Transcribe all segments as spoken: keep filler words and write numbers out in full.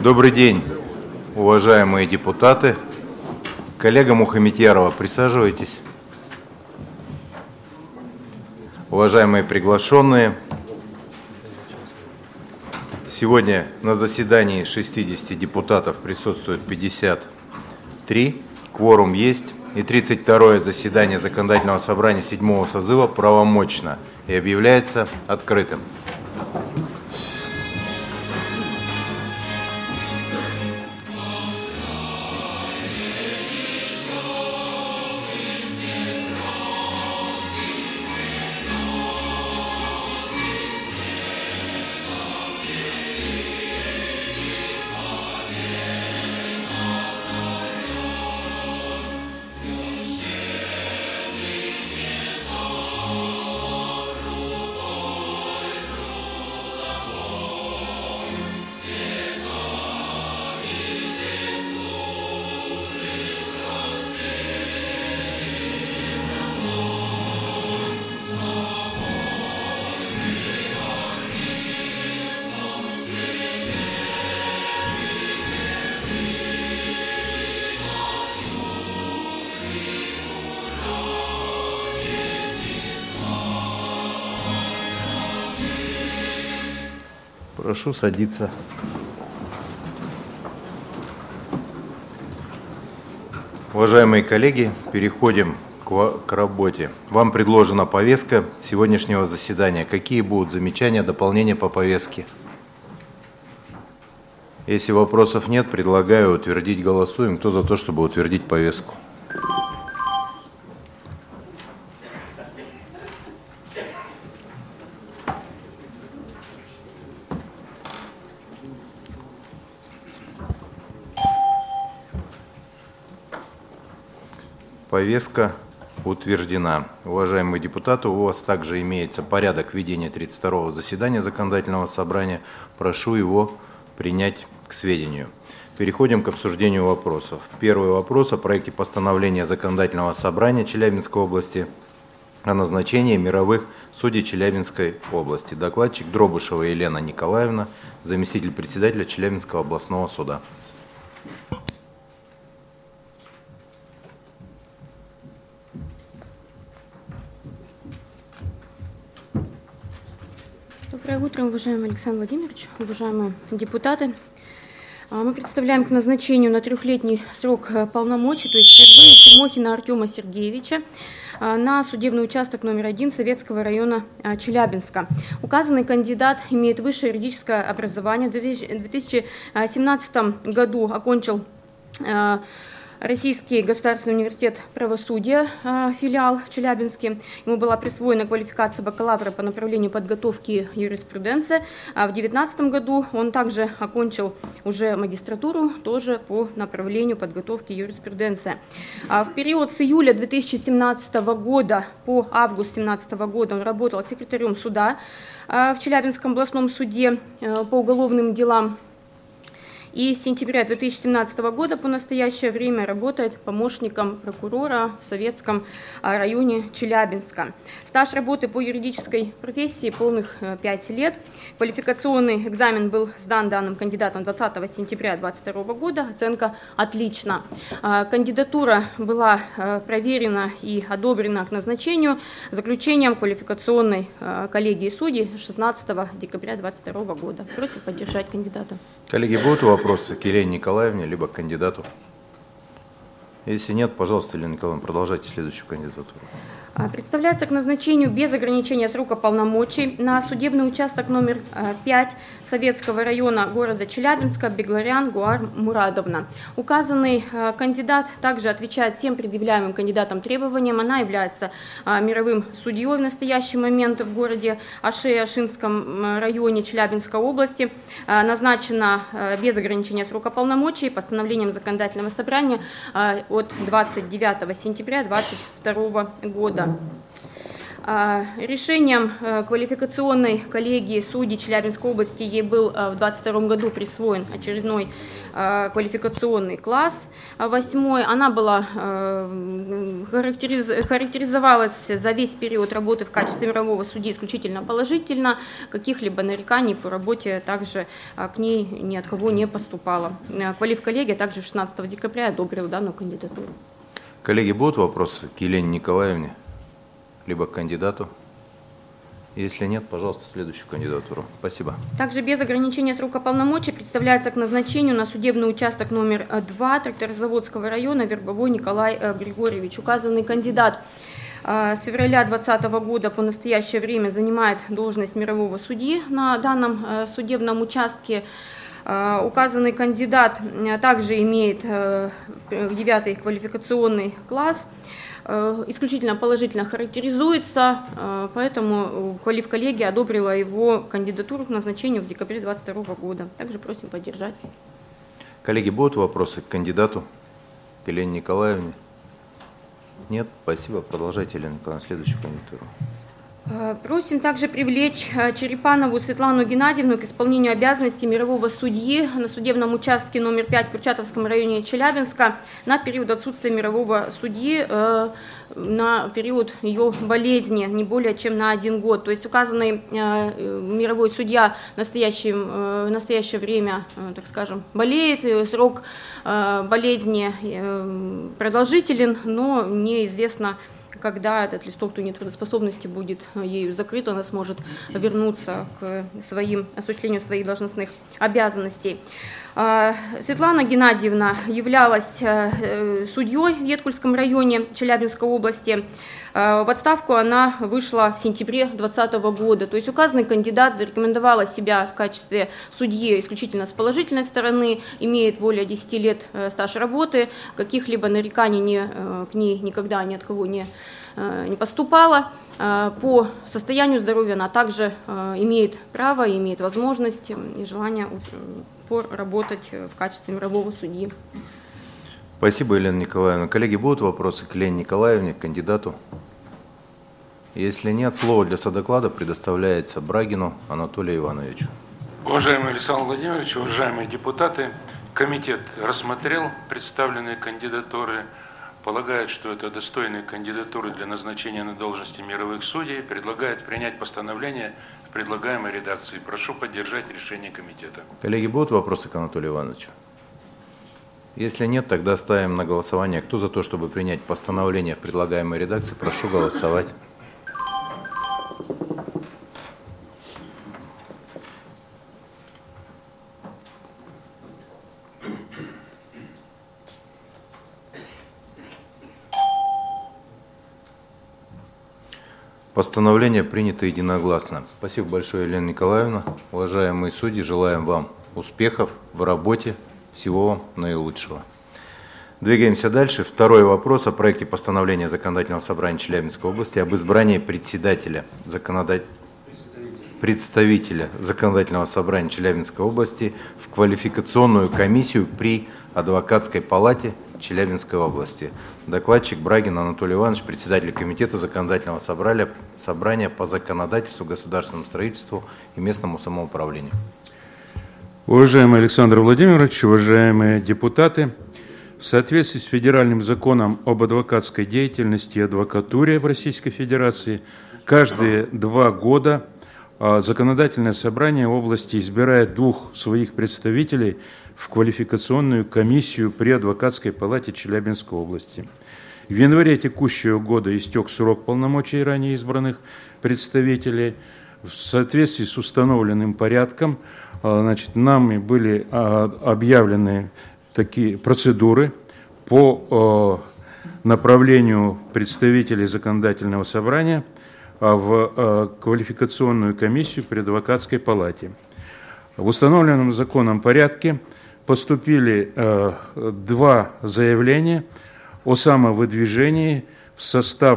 Добрый день, уважаемые депутаты. Коллега Мухаметьярова, присаживайтесь. Уважаемые приглашенные, сегодня на заседании шестидесяти депутатов присутствует пятьдесят три, кворум есть, и тридцать второе заседание Законодательного собрания седьмого созыва правомочно и объявляется открытым. Прошу садиться. Уважаемые коллеги, переходим к, к работе. Вам предложена повестка сегодняшнего заседания. Какие будут замечания, дополнения по повестке? Если вопросов нет, предлагаю утвердить. Голосуем. Кто за то, чтобы утвердить повестку? Повестка утверждена. Уважаемые депутаты, у вас также имеется порядок ведения тридцать второго заседания Законодательного собрания. Прошу его принять к сведению. Переходим к обсуждению вопросов. Первый вопрос о проекте постановления Законодательного собрания Челябинской области о назначении мировых судей Челябинской области. Докладчик Дробышева Елена Николаевна, заместитель председателя Челябинского областного суда. Доброе утро, уважаемый Александр Владимирович, уважаемые депутаты. Мы представляем к назначению на трехлетний срок полномочий, то есть впервые Тимохина Артема Сергеевича на судебный участок номер один Советского района Челябинска. Указанный кандидат имеет высшее юридическое образование. В две тысячи семнадцатом году окончил Российский государственный университет правосудия, филиал в Челябинске. Ему была присвоена квалификация бакалавра по направлению подготовки юриспруденции. А в две тысячи девятнадцатом году он также окончил уже магистратуру, тоже по направлению подготовки юриспруденции. В период с июля две тысячи семнадцатого года по август две тысячи семнадцатого года он работал секретарем суда в Челябинском областном суде по уголовным делам. И с сентября две тысячи семнадцатого года по настоящее время работает помощником прокурора в Советском районе Челябинска. Стаж работы по юридической профессии полных пять лет. Квалификационный экзамен был сдан данным кандидатом двадцатого сентября две тысячи двадцать второго года. Оценка отлично. Кандидатура была проверена и одобрена к назначению заключением квалификационной коллегии судей шестнадцатого декабря две тысячи двадцать второго года. Просим поддержать кандидата. Коллеги, будут вопросы к Елене Николаевне, либо к кандидату? Если нет, пожалуйста, Елена Николаевна, продолжайте следующую кандидатуру. Представляется к назначению без ограничения срока полномочий на судебный участок номер пять Советского района города Челябинска Бегларян Гуар Мурадовна. Указанный кандидат также отвечает всем предъявляемым кандидатам требованиям. Она является мировым судьей в настоящий момент в городе Аше-Ашинском районе Челябинской области. Назначена без ограничения срока полномочий постановлением Законодательного собрания от двадцать девятого сентября две тысячи двадцать второго года. Решением квалификационной коллегии судей Челябинской области ей был в две тысячи двадцать втором году присвоен очередной квалификационный класс восьмой. Она была, характериз, характеризовалась за весь период работы в качестве мирового судьи исключительно положительно. Каких-либо нареканий по работе также к ней ни от кого не поступало. Квалифколлегия также шестнадцатого декабря одобрила данную кандидатуру. Коллеги, будут вопросы к Елене Николаевне, либо к кандидату? Если нет, пожалуйста, следующую кандидатуру. Спасибо. Также без ограничения срока полномочий представляется к назначению на судебный участок номер два Тракторозаводского района Вербовой Николай Григорьевич. Указанный кандидат с февраля две тысячи двадцатого года по настоящее время занимает должность мирового судьи на данном судебном участке. Указанный кандидат также имеет девятый квалификационный класс, исключительно положительно характеризуется, поэтому квалифколлегия одобрила его кандидатуру к назначению в декабре две тысячи двадцать второго года. Также просим поддержать. Коллеги, будут вопросы к кандидату, к Елене Николаевне? Нет? Спасибо. Продолжайте, Елена Николаевна, следующую кандидатуру. Просим также привлечь Черепанову Светлану Геннадьевну к исполнению обязанностей мирового судьи на судебном участке номер пять в Курчатовском районе Челябинска на период отсутствия мирового судьи, на период ее болезни, не более чем на один год. То есть указанный мировой судья в настоящее, в настоящее время, так скажем, болеет, срок болезни продолжителен, но неизвестно, когда этот листок трудоспособности будет ею закрыт, она сможет вернуться к своим, осуществлению своих должностных обязанностей. Светлана Геннадьевна являлась судьей в Еткульском районе Челябинской области. В отставку она вышла в сентябре две тысячи двадцатого года. То есть указанный кандидат зарекомендовала себя в качестве судьи исключительно с положительной стороны, имеет более десяти лет стаж работы, каких-либо нареканий не, к ней никогда ни от кого не, не поступало. По состоянию здоровья она также имеет право, имеет возможность и желание работать в качестве мирового судьи. Спасибо, Елена Николаевна. Коллеги, будут вопросы к Елене Николаевне, кандидату? Если нет, слово для содоклада предоставляется Брагину Анатолию Ивановичу. Уважаемый Александр Владимирович, уважаемые депутаты, комитет рассмотрел представленные кандидатуры, полагает, что это достойные кандидатуры для назначения на должности мировых судей, предлагает принять постановление в предлагаемой редакции. Прошу поддержать решение комитета. Коллеги, будут вопросы к Анатолию Ивановичу? Если нет, тогда ставим на голосование. Кто за то, чтобы принять постановление в предлагаемой редакции, прошу голосовать. Постановление принято единогласно. Спасибо большое, Елена Николаевна. Уважаемые судьи, желаем вам успехов в работе. Всего вам наилучшего. Двигаемся дальше. Второй вопрос о проекте постановления Законодательного собрания Челябинской области об избрании председателя законодатель... представителя Законодательного собрания Челябинской области в квалификационную комиссию при Адвокатской палате Челябинской области. Докладчик Брагин Анатолий Иванович, председатель комитета Законодательного собрания, собрания по законодательству, государственному строительству и местному самоуправлению. Уважаемый Александр Владимирович, уважаемые депутаты, в соответствии с федеральным законом об адвокатской деятельности и адвокатуре в Российской Федерации, каждые два года Законодательное собрание области избирает двух своих представителей в квалификационную комиссию при Адвокатской палате Челябинской области. В январе текущего года истек срок полномочий ранее избранных представителей. В соответствии с установленным порядком, значит, нами были объявлены такие процедуры по направлению представителей Законодательного собрания в квалификационную комиссию при Адвокатской палате. В установленном законом порядке поступили два заявления о самовыдвижении в состав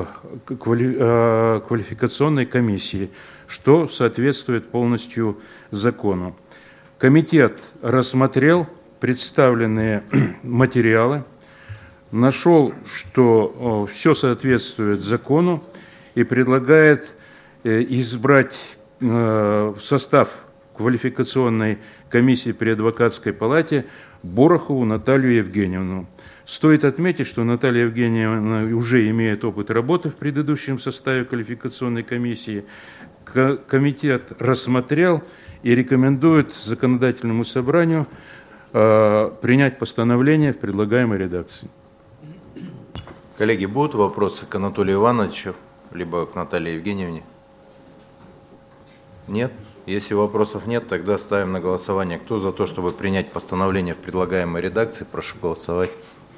квалификационной комиссии, что соответствует полностью закону. Комитет рассмотрел представленные материалы, нашел, что все соответствует закону, и предлагает избрать в состав квалификационной комиссии при адвокатской палате Борохову Наталью Евгеньевну. Стоит отметить, что Наталья Евгеньевна уже имеет опыт работы в предыдущем составе квалификационной комиссии. Комитет рассмотрел и рекомендует законодательному собранию э, принять постановление в предлагаемой редакции. Коллеги, будут вопросы к Анатолию Ивановичу, либо к Наталье Евгеньевне? Нет? Если вопросов нет, тогда ставим на голосование. Кто за то, чтобы принять постановление в предлагаемой редакции, прошу голосовать.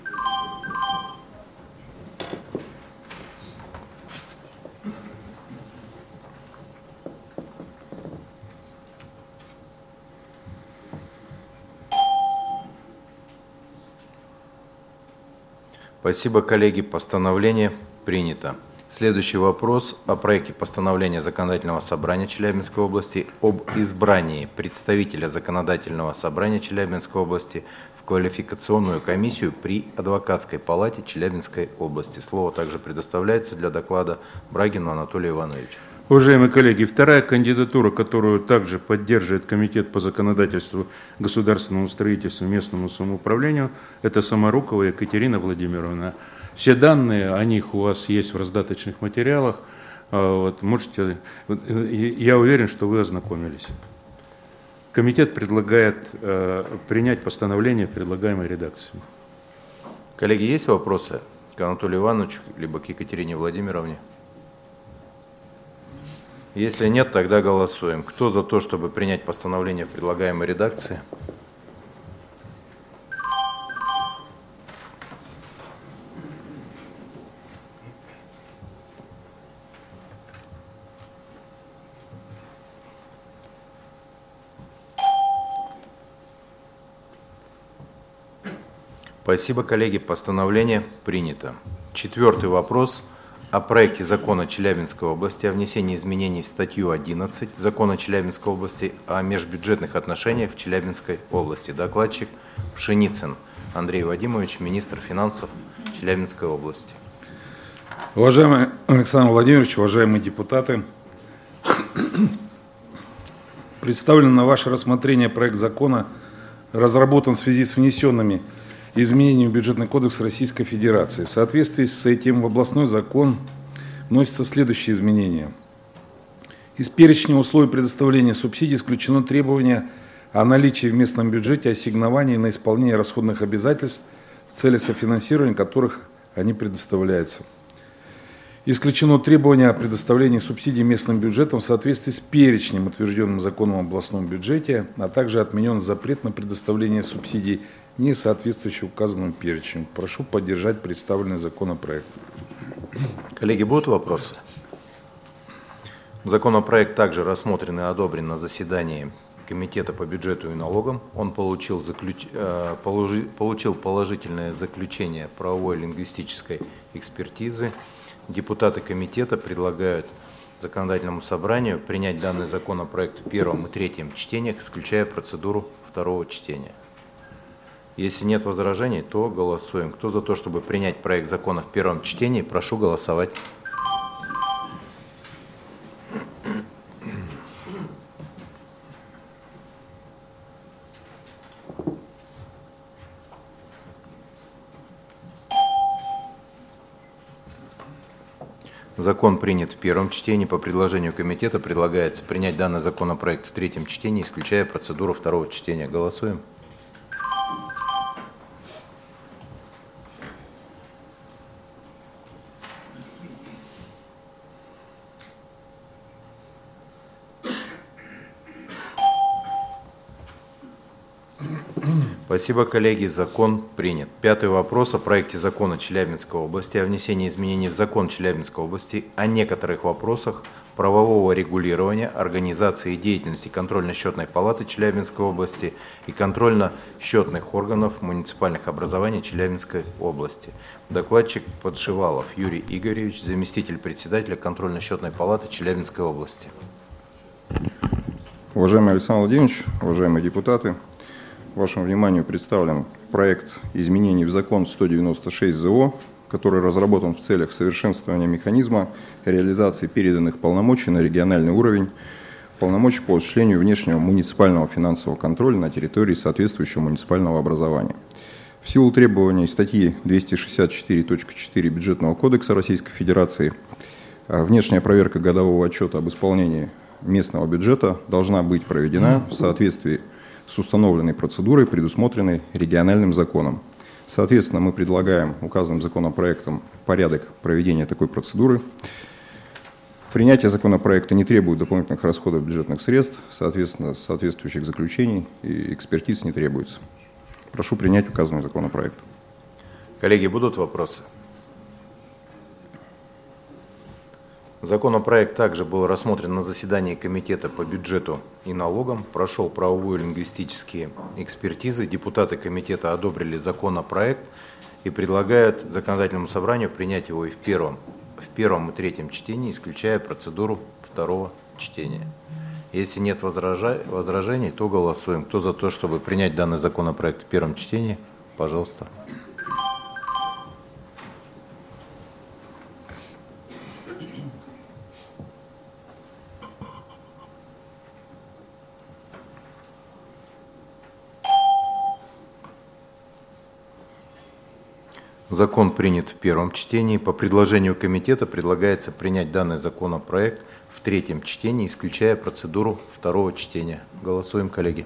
Спасибо, коллеги. Постановление принято. Следующий вопрос о проекте постановления Законодательного собрания Челябинской области об избрании представителя Законодательного собрания Челябинской области в квалификационную комиссию при Адвокатской палате Челябинской области. Слово также предоставляется для доклада Брагину Анатолию Ивановичу. Уважаемые коллеги, вторая кандидатура, которую также поддерживает Комитет по законодательству, государственному строительству и местному самоуправлению, это Самарукова Екатерина Владимировна. Все данные о них у вас есть в раздаточных материалах. Вот, можете, я уверен, что вы ознакомились. Комитет предлагает э, принять постановление в предлагаемой редакции. Коллеги, есть вопросы к Анатолию Ивановичу, либо к Екатерине Владимировне? Если нет, тогда голосуем. Кто за то, чтобы принять постановление в предлагаемой редакции? Спасибо, коллеги. Постановление принято. Четвертый вопрос о проекте закона Челябинской области о внесении изменений в статью одиннадцать закона Челябинской области о межбюджетных отношениях в Челябинской области. Докладчик Пшеницын Андрей Вадимович, министр финансов Челябинской области. Уважаемый Александр Владимирович, уважаемые депутаты, представлен на ваше рассмотрение проект закона разработан в связи с внесенными изменениями в Бюджетный кодекс Российской Федерации. В соответствии с этим в областной закон вносятся следующие изменения. Из перечня условий предоставления субсидий исключено требование о наличии в местном бюджете ассигнований на исполнение расходных обязательств, в цели софинансирования которых они предоставляются. Исключено требование о предоставлении субсидий местным бюджетам в соответствии с перечнем, утвержденным законом об областном бюджете, а также отменен запрет на предоставление субсидий, не соответствующий указанному перечню. Прошу поддержать представленный законопроект. Коллеги, будут вопросы? Законопроект также рассмотрен и одобрен на заседании Комитета по бюджету и налогам. Он получил, заключ... получил положительное заключение правовой лингвистической экспертизы. Депутаты комитета предлагают законодательному собранию принять данный законопроект в первом и третьем чтениях, исключая процедуру второго чтения. Если нет возражений, то голосуем. Кто за то, чтобы принять проект закона в первом чтении, прошу голосовать. Закон принят в первом чтении. По предложению комитета предлагается принять данный законопроект в третьем чтении, исключая процедуру второго чтения. Голосуем. Спасибо, коллеги. Закон принят. Пятый вопрос о проекте закона Челябинской области о внесении изменений в закон Челябинской области о некоторых вопросах правового регулирования организации и деятельности контрольно-счетной палаты Челябинской области и контрольно-счетных органов муниципальных образований Челябинской области. Докладчик Подшивалов Юрий Игоревич, заместитель председателя контрольно-счетной палаты Челябинской области. Уважаемый Александр Владимирович, уважаемые депутаты, вашему вниманию представлен проект изменений в закон сто девяносто шесть ЗО, который разработан в целях совершенствования механизма реализации переданных полномочий на региональный уровень, полномочий по осуществлению внешнего муниципального финансового контроля на территории соответствующего муниципального образования. В силу требований статьи двести шестьдесят четыре точка четыре Бюджетного кодекса Российской Федерации, внешняя проверка годового отчета об исполнении местного бюджета должна быть проведена в соответствии с установленной процедурой, предусмотренной региональным законом. Соответственно, мы предлагаем указанным законопроектом порядок проведения такой процедуры. Принятие законопроекта не требует дополнительных расходов бюджетных средств, соответственно, соответствующих заключений и экспертиз не требуется. Прошу принять указанный законопроект. Коллеги, будут вопросы? Законопроект также был рассмотрен на заседании Комитета по бюджету и налогам, прошел правовую и лингвистические экспертизы. Депутаты комитета одобрили законопроект и предлагают законодательному собранию принять его и в первом, в первом и третьем чтении, исключая процедуру второго чтения. Если нет возража- возражений, то голосуем. Кто за то, чтобы принять данный законопроект в первом чтении? Пожалуйста. Закон принят в первом чтении. По предложению комитета предлагается принять данный законопроект в третьем чтении, исключая процедуру второго чтения. Голосуем, коллеги.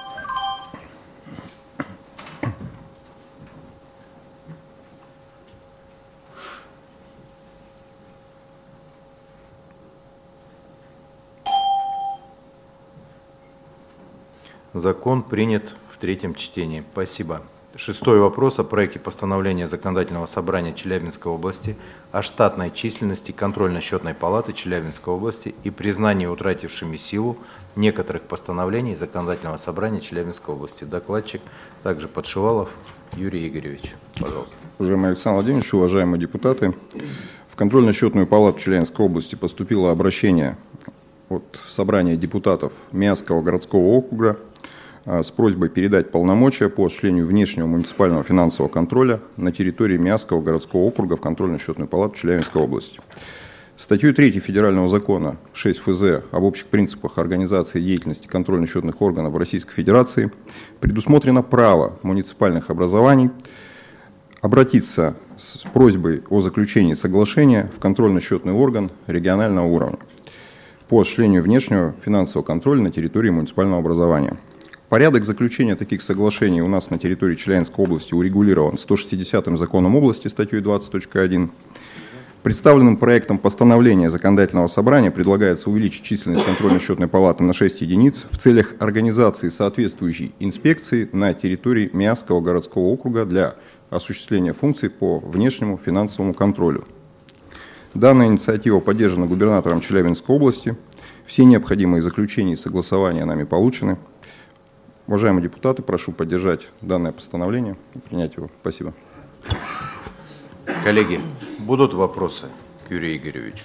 Закон принят в третьем чтении. Спасибо. Шестой вопрос о проекте постановления Законодательного собрания Челябинской области о штатной численности контрольно-счетной палаты Челябинской области и признании утратившими силу некоторых постановлений Законодательного собрания Челябинской области. Докладчик также Подшивалов Юрий Игоревич. Пожалуйста. Уважаемый Александр Владимирович, уважаемые депутаты, в контрольно-счетную палату Челябинской области поступило обращение от собрания депутатов Миасского городского округа с просьбой передать полномочия по осуществлению внешнего муниципального финансового контроля на территории Миасского городского округа в контрольно-счетную палату Челябинской области. Статьей третьей Федерального закона шесть эф зэ об общих принципах организации деятельности контрольно-счетных органов Российской Федерации предусмотрено право муниципальных образований обратиться с просьбой о заключении соглашения в контрольно-счетный орган регионального уровня по осуществлению внешнего финансового контроля на территории муниципального образования. Порядок заключения таких соглашений у нас на территории Челябинской области урегулирован сто шестидесятым законом области, статьей двадцать точка один. Представленным проектом постановления Законодательного собрания предлагается увеличить численность контрольно-счетной палаты на шесть единиц в целях организации соответствующей инспекции на территории Миасского городского округа для осуществления функций по внешнему финансовому контролю. Данная инициатива поддержана губернатором Челябинской области. Все необходимые заключения и согласования нами получены. Уважаемые депутаты, прошу поддержать данное постановление и принять его. Спасибо. Коллеги, будут вопросы к Юрию Игоревичу?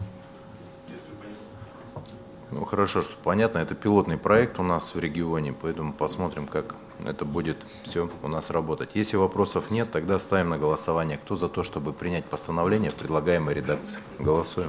Ну, хорошо, что понятно. Это пилотный проект у нас в регионе, поэтому посмотрим, как это будет все у нас работать. Если вопросов нет, тогда ставим на голосование. Кто за то, чтобы принять постановление в предлагаемой редакции? Голосуем.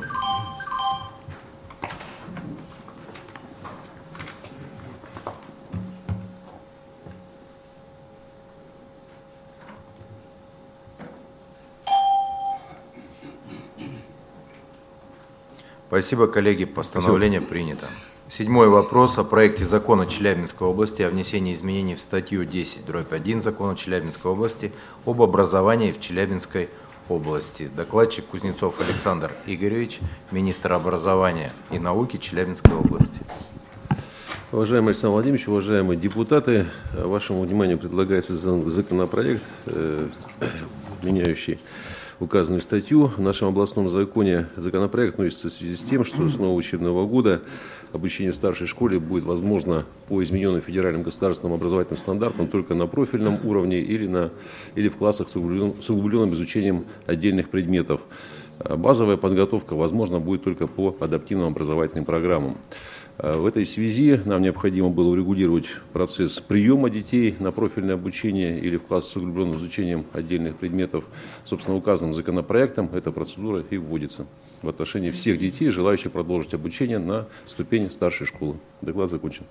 Спасибо, коллеги. Постановление принято. Седьмой вопрос о проекте закона Челябинской области о внесении изменений в статью десять дробь один закона Челябинской области об образовании в Челябинской области. Докладчик Кузнецов Александр Игоревич, министр образования и науки Челябинской области. Уважаемый Александр Владимирович, уважаемые депутаты, вашему вниманию предлагается законопроект, меняющий указанную статью. В нашем областном законе законопроект относится в связи с тем, что с нового учебного года обучение в старшей школе будет возможно по измененным федеральным государственным образовательным стандартам только на профильном уровне или, на, или в классах с углубленным, с углубленным изучением отдельных предметов. Базовая подготовка возможна будет только по адаптивным образовательным программам. В этой связи нам необходимо было урегулировать процесс приема детей на профильное обучение или в класс с углубленным изучением отдельных предметов. Собственно, указанным законопроектом эта процедура и вводится в отношении всех детей, желающих продолжить обучение на ступени старшей школы. Доклад закончен.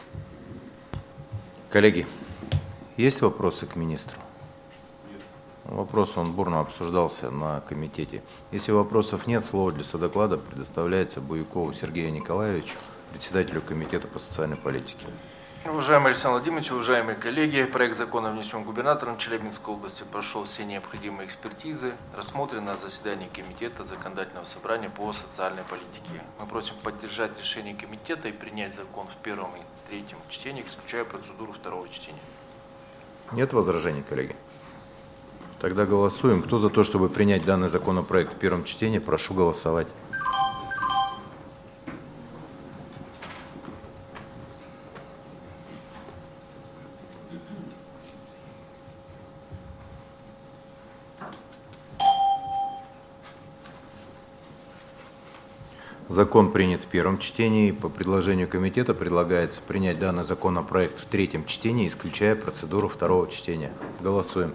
Коллеги, есть вопросы к министру? Вопрос, он бурно обсуждался на комитете. Если вопросов нет, слово для содоклада предоставляется Буякову Сергею Николаевичу, председателю Комитета по социальной политике. Уважаемый Александр Владимирович, уважаемые коллеги, проект закона внесен губернатором Челябинской области, прошел все необходимые экспертизы, рассмотрен на заседании Комитета Законодательного собрания по социальной политике. Мы просим поддержать решение комитета и принять закон в первом и третьем чтении, исключая процедуру второго чтения. Нет возражений, коллеги? Тогда голосуем. Кто за то, чтобы принять данный законопроект в первом чтении, прошу голосовать. Закон принят в первом чтении. По предложению комитета предлагается принять данный законопроект в третьем чтении, исключая процедуру второго чтения. Голосуем.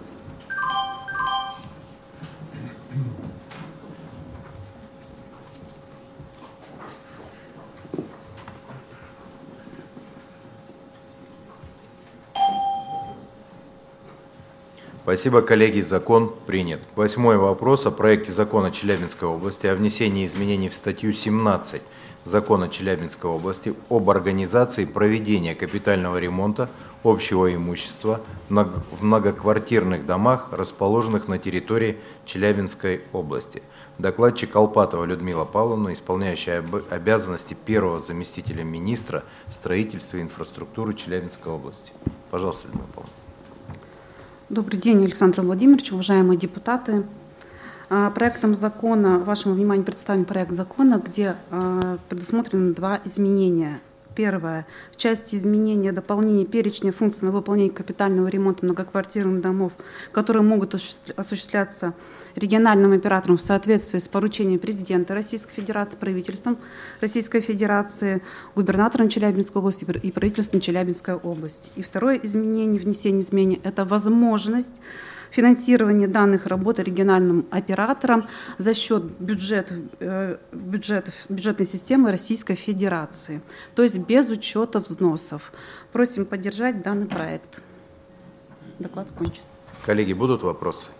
Спасибо, коллеги. Закон принят. Восьмой вопрос о проекте закона Челябинской области о внесении изменений в статью семнадцать закона Челябинской области об организации проведения капитального ремонта общего имущества в многоквартирных домах, расположенных на территории Челябинской области. Докладчик Алпатова Людмила Павловна, исполняющая обязанности первого заместителя министра строительства и инфраструктуры Челябинской области. Пожалуйста, Людмила Павловна. Добрый день, Александр Владимирович, уважаемые депутаты. Проектом закона, вашему вниманию представлен проект закона, где предусмотрены два изменения. Первое. В части изменения дополнения перечня функций на выполнение капитального ремонта многоквартирных домов, которые могут осуществляться региональным оператором в соответствии с поручением президента Российской Федерации, правительством Российской Федерации, губернатором Челябинской области и правительством Челябинской области. И второе изменение, внесение изменений – это возможность финансирование данных работ региональным оператором за счет бюджет, бюджетов, бюджетной системы Российской Федерации, то есть без учета взносов. Просим поддержать данный проект. Доклад окончен. Коллеги, будут вопросы?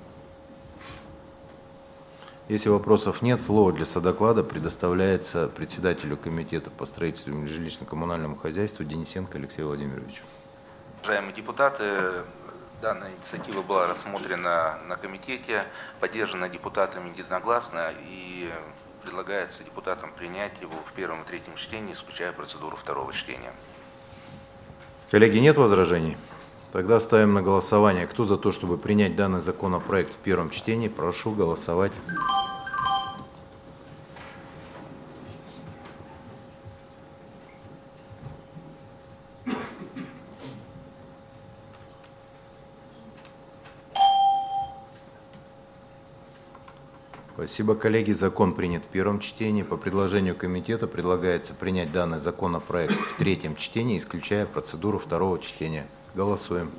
Если вопросов нет, слово для содоклада предоставляется председателю Комитета по строительству и жилищно-коммунальному хозяйству Денисенко Алексею Владимировичу. Уважаемые депутаты, данная инициатива была рассмотрена на комитете, поддержана депутатами единогласно и предлагается депутатам принять его в первом и третьем чтении, исключая процедуру второго чтения. Коллеги, нет возражений? Тогда ставим на голосование. Кто за то, чтобы принять данный законопроект в первом чтении, прошу голосовать. Спасибо, коллеги. Закон принят в первом чтении. По предложению комитета предлагается принять данный законопроект в третьем чтении, исключая процедуру второго чтения. Голосуем.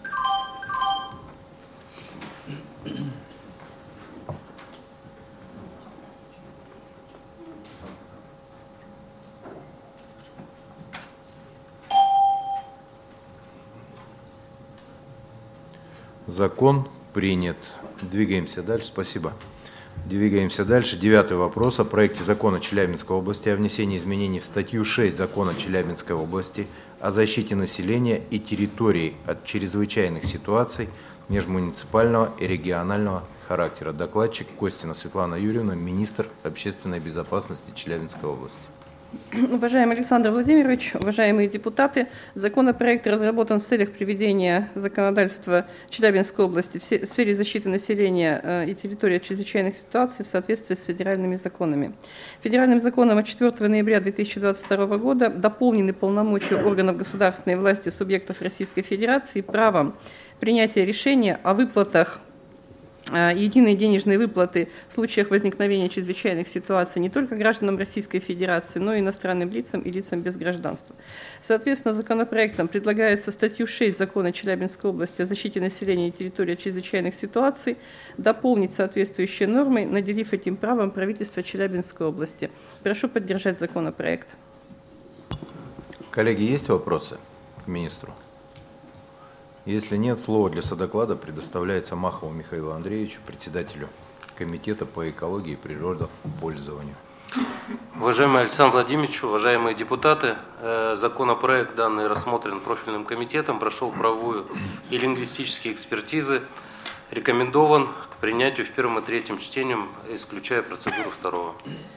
Закон принят. Двигаемся дальше. Спасибо. Двигаемся дальше. Девятый вопрос о проекте закона Челябинской области о внесении изменений в статью шесть закона Челябинской области о защите населения и территории от чрезвычайных ситуаций межмуниципального и регионального характера. Докладчик Костина Светлана Юрьевна, министр общественной безопасности Челябинской области. Уважаемый Александр Владимирович, уважаемые депутаты, законопроект разработан в целях приведения законодательства Челябинской области в сфере защиты населения и территории от чрезвычайных ситуаций в соответствии с федеральными законами. Федеральным законом от четвёртого ноября две тысячи двадцать второго года дополнены полномочия органов государственной власти субъектов Российской Федерации правом принятия решения о выплатах единые денежные выплаты в случаях возникновения чрезвычайных ситуаций не только гражданам Российской Федерации, но и иностранным лицам и лицам без гражданства. Соответственно, законопроектом предлагается статью шесть Закона Челябинской области о защите населения и территории от чрезвычайных ситуаций дополнить соответствующей нормой, наделив этим правом правительство Челябинской области. Прошу поддержать законопроект. Коллеги, есть вопросы к министру? Если нет, слово для содоклада предоставляется Махову Михаилу Андреевичу, председателю Комитета по экологии и природопользованию. Уважаемый Александр Владимирович, уважаемые депутаты, законопроект данный рассмотрен профильным комитетом, прошел правовую и лингвистические экспертизы, рекомендован к принятию в первом и третьем чтении, исключая процедуру второго.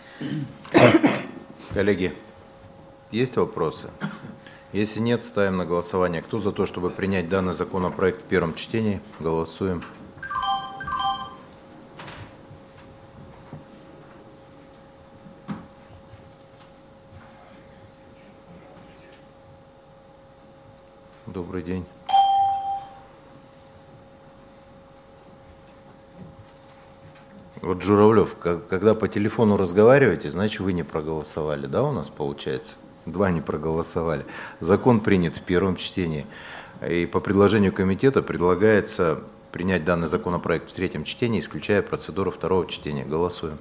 Коллеги, есть вопросы? Если нет, ставим на голосование. Кто за то, чтобы принять данный законопроект в первом чтении? Голосуем. Добрый день. Вот, Журавлев, когда по телефону разговариваете, значит, вы не проголосовали, да, у нас получается? Два не проголосовали. Закон принят в первом чтении. И по предложению комитета предлагается принять данный законопроект в третьем чтении, исключая процедуру второго чтения. Голосуем.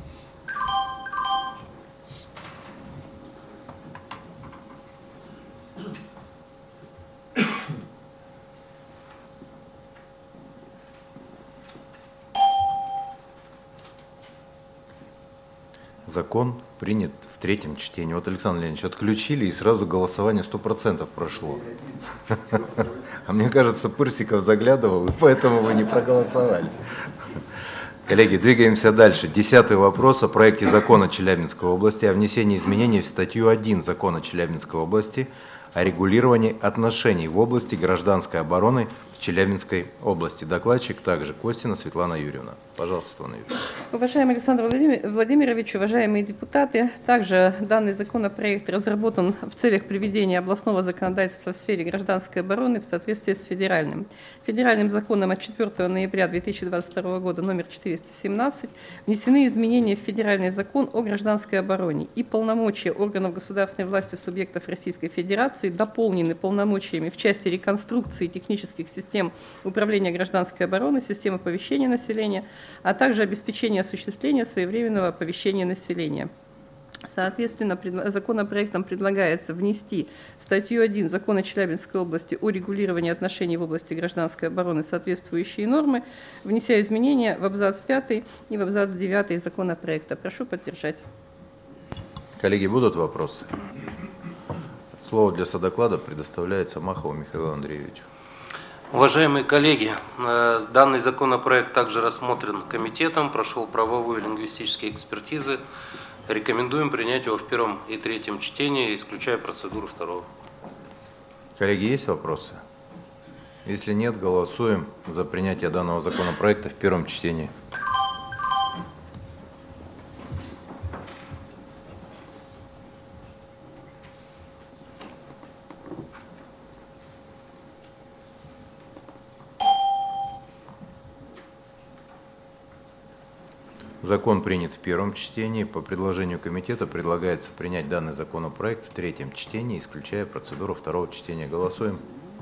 Закон принят в третьем чтении. Вот, Александр Леонидович, отключили, и сразу голосование сто процентов прошло. А мне кажется, Пырсиков заглядывал, и поэтому вы не проголосовали. Коллеги, двигаемся дальше. Десятый вопрос о проекте закона Челябинской области о внесении изменений в статью один закона Челябинской области о регулировании отношений в области гражданской обороны в Челябинской области. Докладчик также Костина Светлана Юрьевна. Пожалуйста, Светлана Юрьевна. Уважаемый Александр Владимирович, уважаемые депутаты, также данный законопроект разработан в целях приведения областного законодательства в сфере гражданской обороны в соответствии с федеральным. Федеральным законом от четвёртого ноября две тысячи двадцать второго года номер четыреста семнадцать внесены изменения в федеральный закон о гражданской обороне, и полномочия органов государственной власти субъектов Российской Федерации дополнены полномочиями в части реконструкции технических систем управления гражданской обороны, систем оповещения населения, а также обеспечения осуществления своевременного оповещения населения. Соответственно, законопроектом предлагается внести в статью один Закона Челябинской области о регулировании отношений в области гражданской обороны соответствующие нормы, внеся изменения в абзац пятый и в абзац девятый законопроекта. Прошу поддержать. Коллеги, будут вопросы? Слово для содоклада предоставляется Махову Михаилу Андреевичу. Уважаемые коллеги, данный законопроект также рассмотрен комитетом, прошел правовую и лингвистические экспертизы. Рекомендуем принять его в первом и третьем чтении, исключая процедуру второго. Коллеги, есть вопросы? Если нет, голосуем за принятие данного законопроекта в первом чтении. Закон принят в первом чтении. По предложению комитета предлагается принять данный законопроект в третьем чтении, исключая процедуру второго чтения. Голосуем.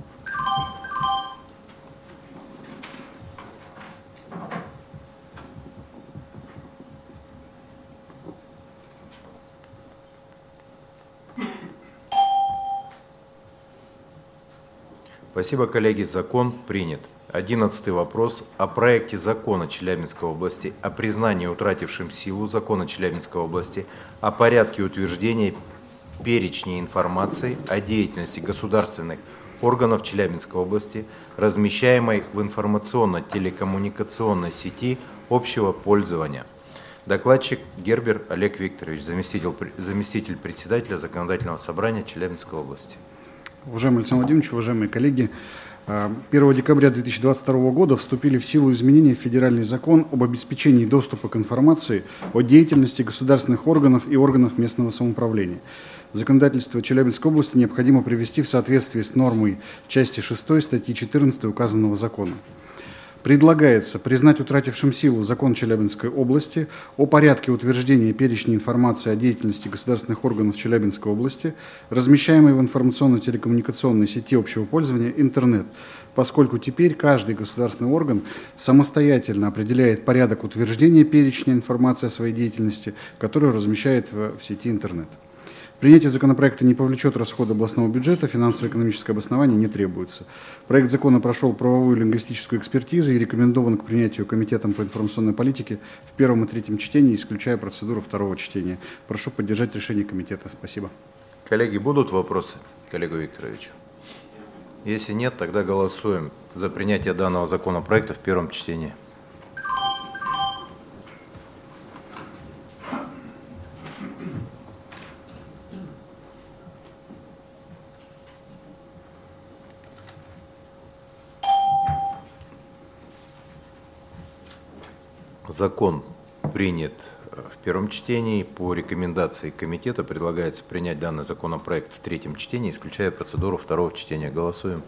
Спасибо, коллеги. Закон принят. Одиннадцатый вопрос о проекте закона Челябинской области о признании утратившим силу закона Челябинской области о порядке утверждения перечня информации о деятельности государственных органов Челябинской области, размещаемой в информационно-телекоммуникационной сети общего пользования. Докладчик Гербер Олег Викторович, заместитель, заместитель председателя Законодательного собрания Челябинской области. Уважаемый Александр Владимирович, уважаемые коллеги, первого декабря две тысячи двадцать второго года вступили в силу изменения в Федеральный закон об обеспечении доступа к информации о деятельности государственных органов и органов местного самоуправления. Законодательство Челябинской области необходимо привести в соответствие с нормой части шестой статьи четырнадцатой указанного закона. Предлагается признать утратившим силу закон Челябинской области о порядке утверждения перечня информации о деятельности государственных органов Челябинской области, размещаемой в информационно-телекоммуникационной сети общего пользования интернет, поскольку теперь каждый государственный орган самостоятельно определяет порядок утверждения перечня информации о своей деятельности, которую размещает в, в сети интернет. Принятие законопроекта не повлечет расходы областного бюджета, финансово-экономическое обоснование не требуется. Проект закона прошел правовую и лингвистическую экспертизу и рекомендован к принятию Комитетом по информационной политике в первом и третьем чтении, исключая процедуру второго чтения. Прошу поддержать решение комитета. Спасибо. Коллеги, будут вопросы к Олегу Викторовичу? Если нет, тогда голосуем за принятие данного законопроекта в первом чтении. Закон принят в первом чтении. По рекомендации комитета предлагается принять данный законопроект в третьем чтении, исключая процедуру второго чтения. Голосуем.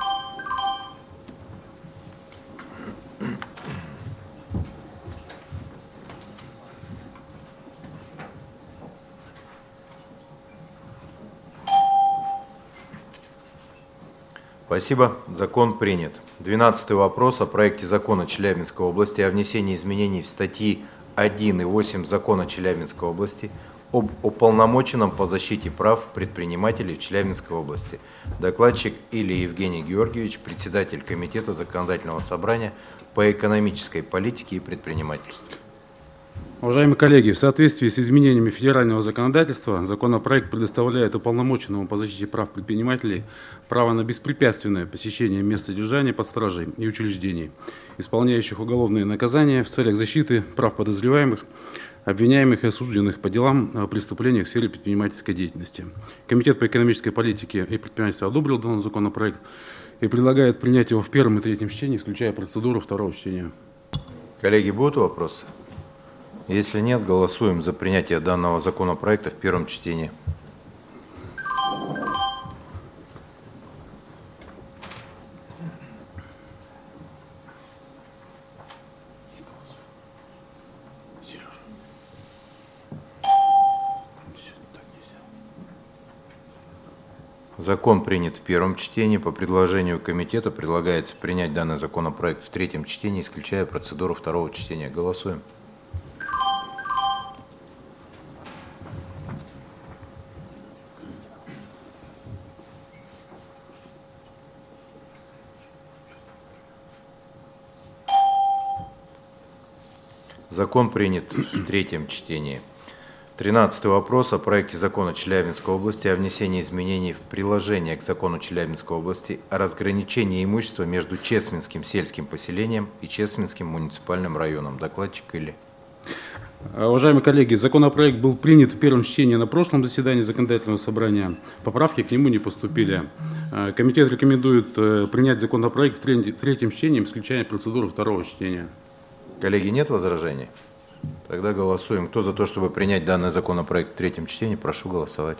Спасибо. Закон принят. Двенадцатый вопрос о проекте закона Челябинской области о внесении изменений в статьи один и восемь закона Челябинской области об уполномоченном по защите прав предпринимателей в Челябинской области. Докладчик Илья Евгений Георгиевич, председатель Комитета Законодательного собрания по экономической политике и предпринимательству. Уважаемые коллеги, в соответствии с изменениями федерального законодательства, законопроект предоставляет уполномоченному по защите прав предпринимателей право на беспрепятственное посещение мест содержания под стражей и учреждений, исполняющих уголовные наказания в целях защиты прав подозреваемых, обвиняемых и осужденных по делам о преступлениях в сфере предпринимательской деятельности. Комитет по экономической политике и предпринимательству одобрил данный законопроект и предлагает принять его в первом и третьем чтении, исключая процедуру второго чтения. Коллеги, будут вопросы? Если нет, голосуем за принятие данного законопроекта в первом чтении. Закон принят в первом чтении. По предложению комитета предлагается принять данный законопроект в третьем чтении, исключая процедуру второго чтения. Голосуем. Закон принят в третьем чтении. Тринадцатый вопрос о проекте закона Челябинской области о внесении изменений в приложение к закону Челябинской области о разграничении имущества между Чесменским сельским поселением и Чесменским муниципальным районом. Докладчик Или. Уважаемые коллеги, законопроект был принят в первом чтении на прошлом заседании законодательного собрания. Поправки к нему не поступили. Комитет рекомендует принять законопроект в третьем чтении, исключая процедуру второго чтения. Коллеги, нет возражений? Тогда голосуем. Кто за то, чтобы принять данный законопроект в третьем чтении, прошу голосовать.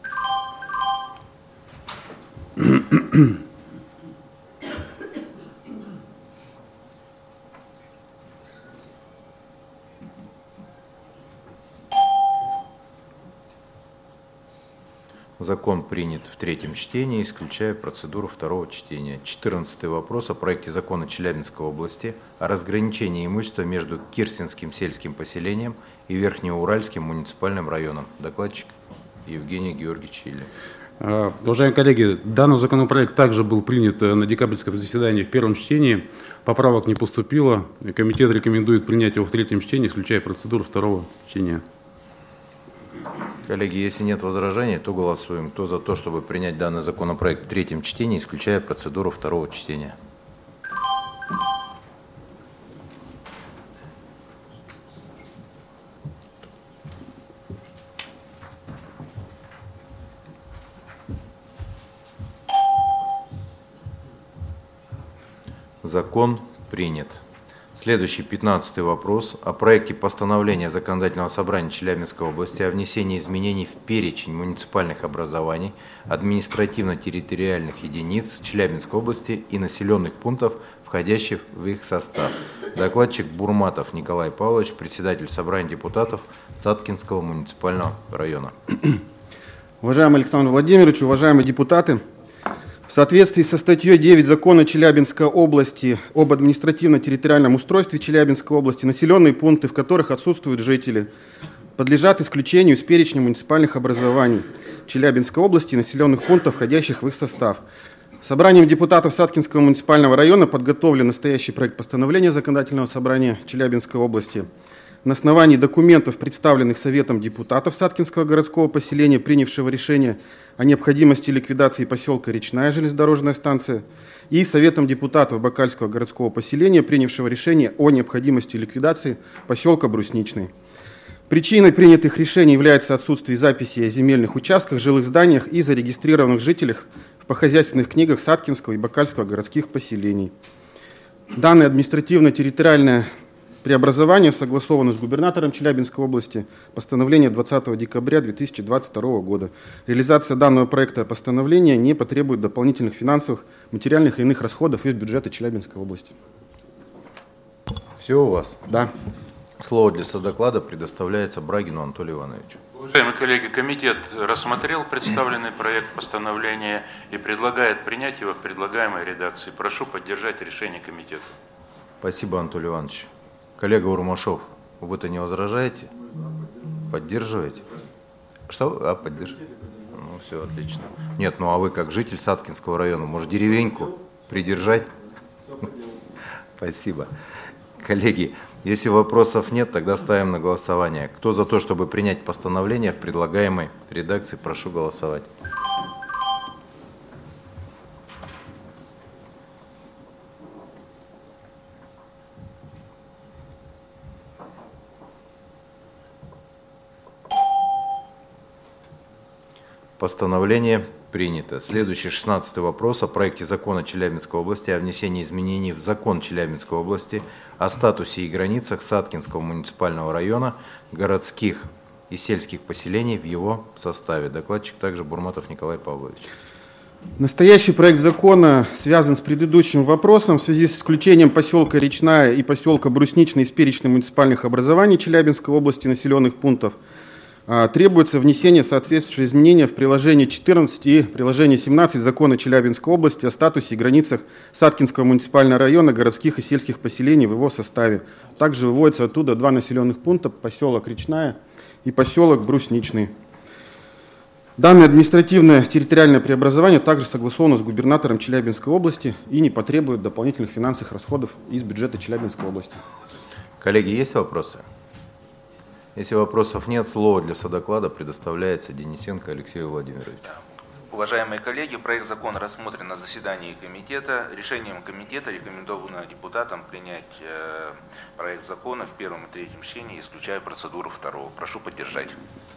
Закон принят в третьем чтении, исключая процедуру второго чтения. Четырнадцатый вопрос о проекте закона Челябинской области о разграничении имущества между Кирсинским сельским поселением и Верхнеуральским муниципальным районом. Докладчик Евгений Георгиевич Или. Уважаемые коллеги, данный законопроект также был принят на декабрьском заседании в первом чтении. Поправок не поступило. Комитет рекомендует принять его в третьем чтении, исключая процедуру второго чтения. Коллеги, если нет возражений, то голосуем. Кто за то, чтобы принять данный законопроект в третьем чтении, исключая процедуру второго чтения? Закон принят. Следующий, пятнадцатый вопрос. О проекте постановления Законодательного собрания Челябинской области о внесении изменений в перечень муниципальных образований, административно-территориальных единиц Челябинской области и населенных пунктов, входящих в их состав. Докладчик Бурматов Николай Павлович, председатель собрания депутатов Саткинского муниципального района. Уважаемый Александр Владимирович, уважаемые депутаты, в соответствии со статьей девять Закона Челябинской области об административно-территориальном устройстве Челябинской области, населенные пункты, в которых отсутствуют жители, подлежат исключению из перечня муниципальных образований Челябинской области и населенных пунктов, входящих в их состав. Собранием депутатов Саткинского муниципального района подготовлен настоящий проект постановления Законодательного собрания Челябинской области. На основании документов, представленных Советом депутатов Саткинского городского поселения, принявшего решение о необходимости ликвидации поселка Речная железнодорожная станция, и Советом депутатов Бакальского городского поселения, принявшего решение о необходимости ликвидации поселка Брусничный. Причиной принятых решений является отсутствие записи о земельных участках, жилых зданиях и зарегистрированных жителях в хозяйственных книгах Саткинского и Бакальского городских поселений. Данное административно-территориальное преобразование согласовано с губернатором Челябинской области, постановление двадцатого декабря две тысячи двадцать второго года. Реализация данного проекта постановления не потребует дополнительных финансовых, материальных и иных расходов из бюджета Челябинской области. Все у вас? Да. Слово для содоклада предоставляется Брагину Анатолию Ивановичу. Уважаемые коллеги, комитет рассмотрел представленный проект постановления и предлагает принять его в предлагаемой редакции. Прошу поддержать решение комитета. Спасибо, Анатолий Иванович. Коллега Урмашов, вы-то не возражаете? Поддерживаете? Что? А, поддерживаете? Ну, все, отлично. Нет, ну а вы как житель Саткинского района, может, деревеньку придержать? Спасибо. Коллеги, если вопросов нет, тогда ставим на голосование. Кто за то, чтобы принять постановление в предлагаемой редакции, прошу голосовать. Постановление принято. Следующий, шестнадцатый вопрос о проекте закона Челябинской области о внесении изменений в закон Челябинской области о статусе и границах Саткинского муниципального района, городских и сельских поселений в его составе. Докладчик также Бурматов Николай Павлович. Настоящий проект закона связан с предыдущим вопросом в связи с исключением поселка Речная и поселка Брусничный из перечня муниципальных образований Челябинской области населенных пунктов. Требуется внесение соответствующих изменений в приложение четырнадцать и приложение семнадцать Закона Челябинской области о статусе и границах Саткинского муниципального района, городских и сельских поселений в его составе. Также выводятся оттуда два населенных пункта, поселок Речная и поселок Брусничный. Данное административное территориальное преобразование также согласовано с губернатором Челябинской области и не потребует дополнительных финансовых расходов из бюджета Челябинской области. Коллеги, есть вопросы? Если вопросов нет, слово для содоклада предоставляется Денисенко Алексею Владимировичу. Уважаемые коллеги, проект закона рассмотрен на заседании комитета. Решением комитета рекомендовано депутатам принять э, проект закона в первом и третьем чтении, исключая процедуру второго. Прошу поддержать.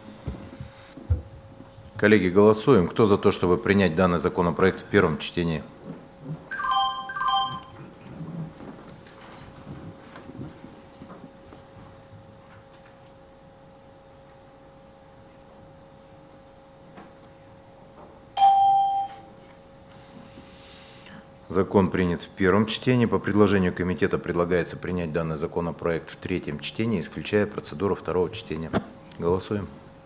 Коллеги, голосуем. Кто за то, чтобы принять данный законопроект в первом чтении? Закон принят в первом чтении. По предложению комитета предлагается принять данный законопроект в третьем чтении, исключая процедуру второго чтения. Голосуем.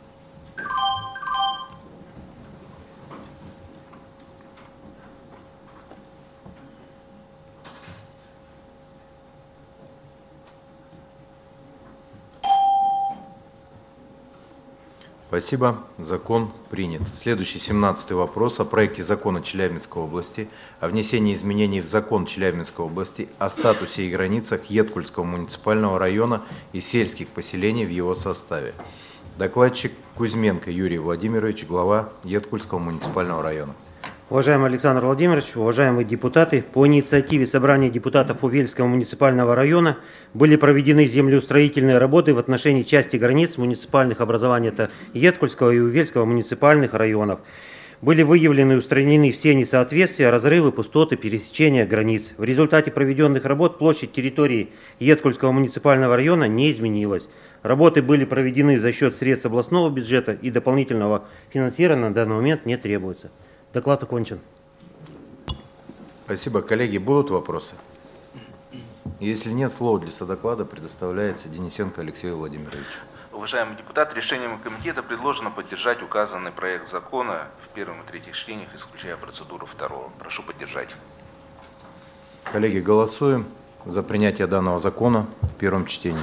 Спасибо. Закон принят. Следующий, семнадцатый вопрос о проекте закона Челябинской области о внесении изменений в закон Челябинской области о статусе и границах Едкульского муниципального района и сельских поселений в его составе. Докладчик Кузьменко Юрий Владимирович, глава Едкульского муниципального района. Уважаемый Александр Владимирович, уважаемые депутаты, по инициативе собрания депутатов Увельского муниципального района были проведены землеустроительные работы в отношении части границ муниципальных образований это Едкульского и Увельского муниципальных районов. Были выявлены и устранены все несоответствия, разрывы, пустоты, пересечения границ. В результате проведенных работ площадь территории Еткульского муниципального района не изменилась. Работы были проведены за счет средств областного бюджета и дополнительного финансирования на данный момент не требуется. Доклад окончен. Спасибо. Коллеги, будут вопросы? Если нет, слово для содоклада предоставляется Денисенко Алексею Владимировичу. Уважаемый депутат, решением комитета предложено поддержать указанный проект закона в первом и третьих чтениях, исключая процедуру второго. Прошу поддержать. Коллеги, голосуем за принятие данного закона в первом чтении.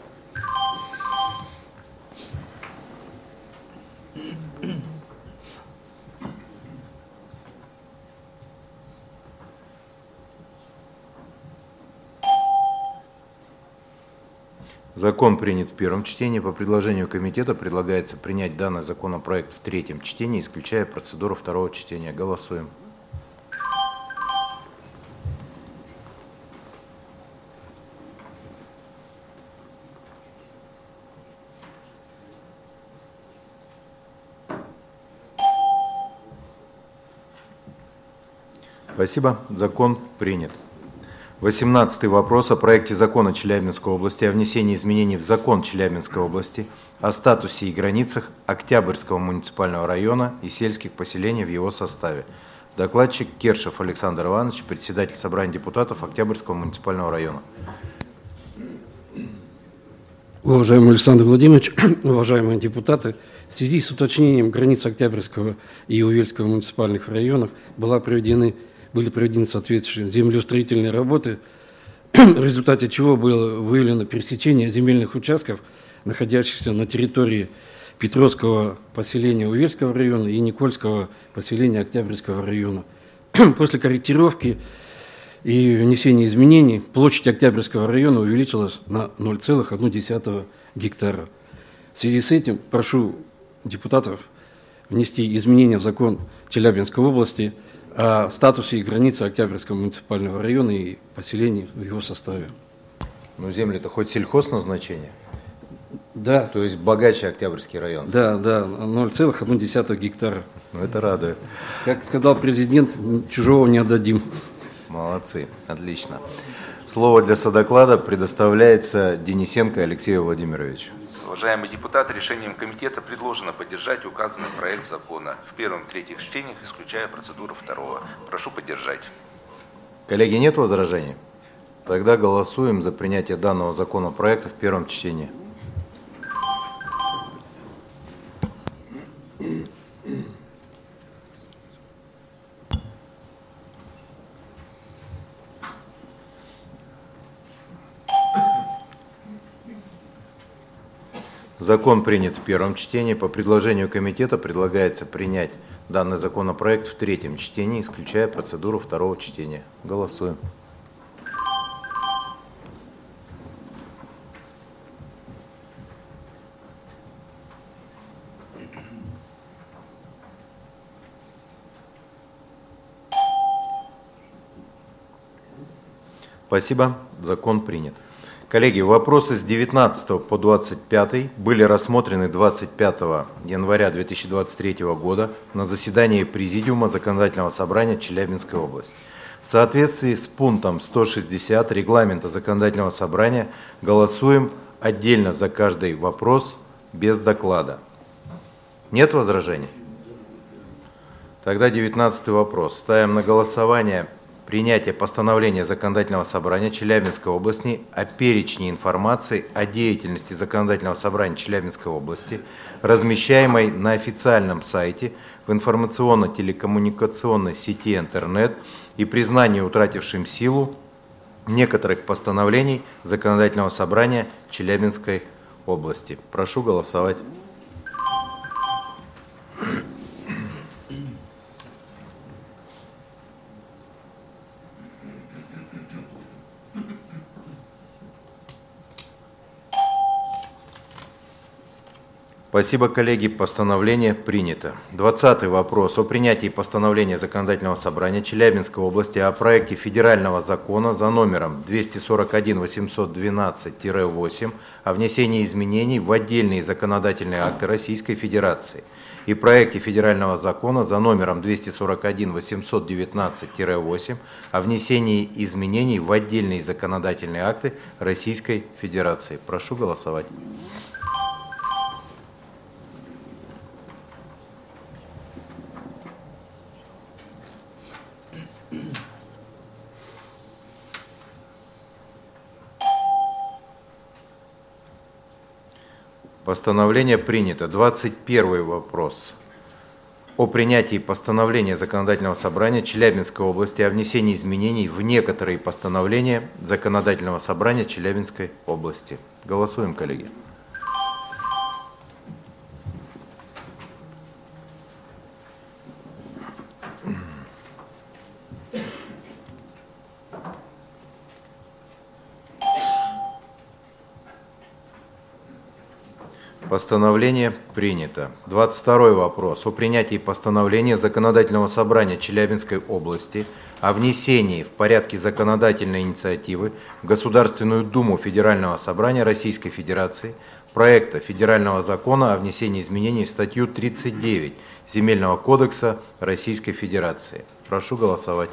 Закон принят в первом чтении. По предложению комитета предлагается принять данный законопроект в третьем чтении, исключая процедуру второго чтения. Голосуем. Спасибо. Закон принят. восемнадцатый вопрос о проекте закона Челябинской области о внесении изменений в закон Челябинской области о статусе и границах Октябрьского муниципального района и сельских поселений в его составе. Докладчик Кершев Александр Иванович, председатель собрания депутатов Октябрьского муниципального района. Уважаемый Александр Владимирович, уважаемые депутаты, в связи с уточнением границ Октябрьского и Увельского муниципальных районов была проведены были проведены соответствующие землеустроительные работы, в результате чего было выявлено пересечение земельных участков, находящихся на территории Петровского поселения Увельского района и Никольского поселения Октябрьского района. После корректировки и внесения изменений площадь Октябрьского района увеличилась на ноль целых одну десятую гектара. В связи с этим прошу депутатов внести изменения в закон Челябинской области о статусе и границе Октябрьского муниципального района и поселений в его составе. Ну, земли-то хоть сельхозназначение? Да. То есть богаче Октябрьский район? Да, да, ноль целых одну десятую гектара. Ну, это радует. Как сказал президент, чужого не отдадим. Молодцы, отлично. Слово для содоклада предоставляется Денисенко Алексею Владимировичу. Уважаемые депутаты, решением комитета предложено поддержать указанный проект закона в первом и третьих чтениях, исключая процедуру второго. Прошу поддержать. Коллеги, нет возражений? Тогда голосуем за принятие данного законопроекта в первом чтении. Закон принят в первом чтении. По предложению комитета предлагается принять данный законопроект в третьем чтении, исключая процедуру второго чтения. Голосуем. Спасибо. Закон принят. Коллеги, вопросы с девятнадцатого по двадцать пятый были рассмотрены двадцать пятого января две тысячи двадцать третьего года на заседании Президиума Законодательного собрания Челябинской области. В соответствии с пунктом сто шестьдесят регламента Законодательного собрания голосуем отдельно за каждый вопрос без доклада. Нет возражений? Тогда девятнадцатый вопрос. Ставим на голосование принятие постановления Законодательного собрания Челябинской области о перечне информации о деятельности Законодательного собрания Челябинской области, размещаемой на официальном сайте в информационно-телекоммуникационной сети интернет и признании утратившим силу некоторых постановлений Законодательного собрания Челябинской области. Прошу голосовать. Спасибо, коллеги. Постановление принято. Двадцатый вопрос о принятии постановления Законодательного собрания Челябинской области о проекте федерального закона за номером двести сорок один восемьсот двенадцать восемь о внесении изменений в отдельные законодательные акты Российской Федерации и проекте федерального закона за номером двести сорок один восемьсот девятнадцать восемь о внесении изменений в отдельные законодательные акты Российской Федерации. Прошу голосовать. Постановление принято. двадцать первый вопрос о принятии постановления Законодательного собрания Челябинской области о внесении изменений в некоторые постановления Законодательного собрания Челябинской области. Голосуем, коллеги. Постановление принято. двадцать второй вопрос о принятии постановления Законодательного собрания Челябинской области о внесении в порядке законодательной инициативы в Государственную Думу Федерального собрания Российской Федерации проекта федерального закона о внесении изменений в статью тридцать девять Земельного кодекса Российской Федерации. Прошу голосовать.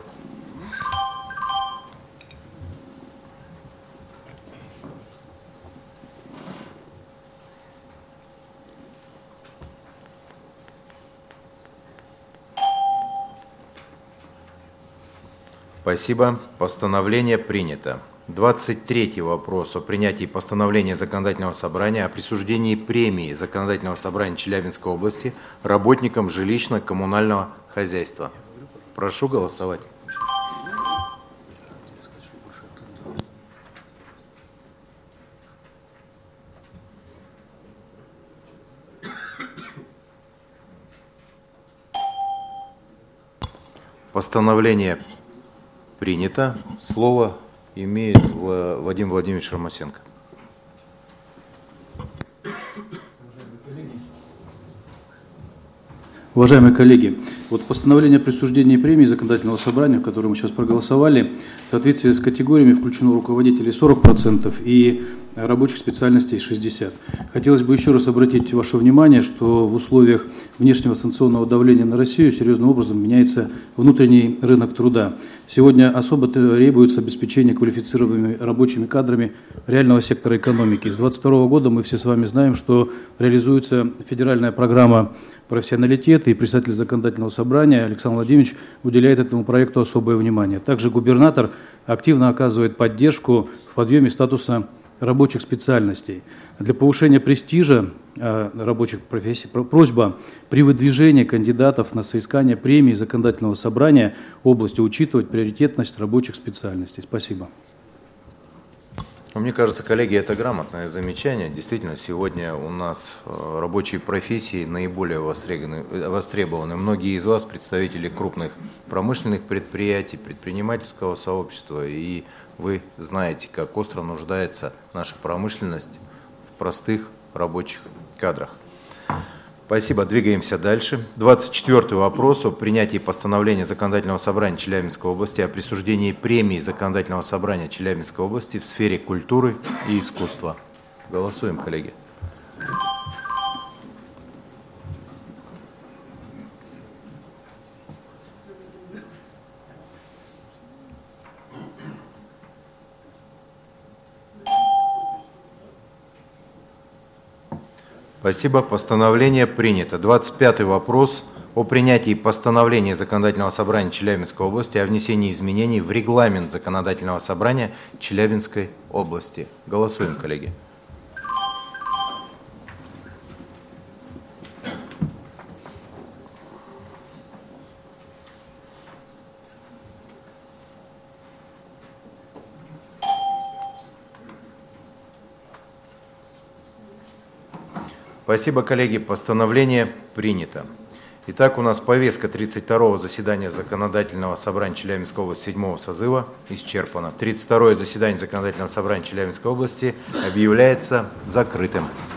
Спасибо. Постановление принято. двадцать третий вопрос о принятии постановления Законодательного собрания о присуждении премии Законодательного собрания Челябинской области работникам жилищно-коммунального хозяйства. Прошу голосовать. Постановление принято. Слово имеет Вадим Владимирович Ромасенко. Уважаемые коллеги, вот постановление о присуждении премии Законодательного собрания, в котором мы сейчас проголосовали, в соответствии с категориями включено руководителей сорок процентов и рабочих специальностей шестьдесят процентов. Хотелось бы еще раз обратить ваше внимание, что в условиях внешнего санкционного давления на Россию серьезным образом меняется внутренний рынок труда. Сегодня особо требуется обеспечение квалифицированными рабочими кадрами реального сектора экономики. С две тысячи двадцать второго года мы все с вами знаем, что реализуется федеральная программа профессионалитета, и председатель Законодательного собрания Александр Владимирович уделяет этому проекту особое внимание. Также губернатор активно оказывает поддержку в подъеме статуса рабочих специальностей. Для повышения престижа э, рабочих профессий просьба при выдвижении кандидатов на соискание премии Законодательного собрания области учитывать приоритетность рабочих специальностей. Спасибо. Мне кажется, коллеги, это грамотное замечание. Действительно, сегодня у нас рабочие профессии наиболее востребованы. востребованы. Многие из вас представители крупных промышленных предприятий, предпринимательского сообщества, и вы знаете, как остро нуждается наша промышленность в простых рабочих кадрах. Спасибо. Двигаемся дальше. двадцать четвёртый вопрос о принятии постановления Законодательного собрания Челябинской области о присуждении премии Законодательного собрания Челябинской области в сфере культуры и искусства. Голосуем, коллеги. Спасибо. Постановление принято. двадцать пятый вопрос о принятии постановления Законодательного собрания Челябинской области о внесении изменений в регламент Законодательного собрания Челябинской области. Голосуем, коллеги. Спасибо, коллеги. Постановление принято. Итак, у нас повестка тридцать второго заседания Законодательного собрания Челябинской области седьмого созыва исчерпана. тридцать второе заседание Законодательного собрания Челябинской области объявляется закрытым.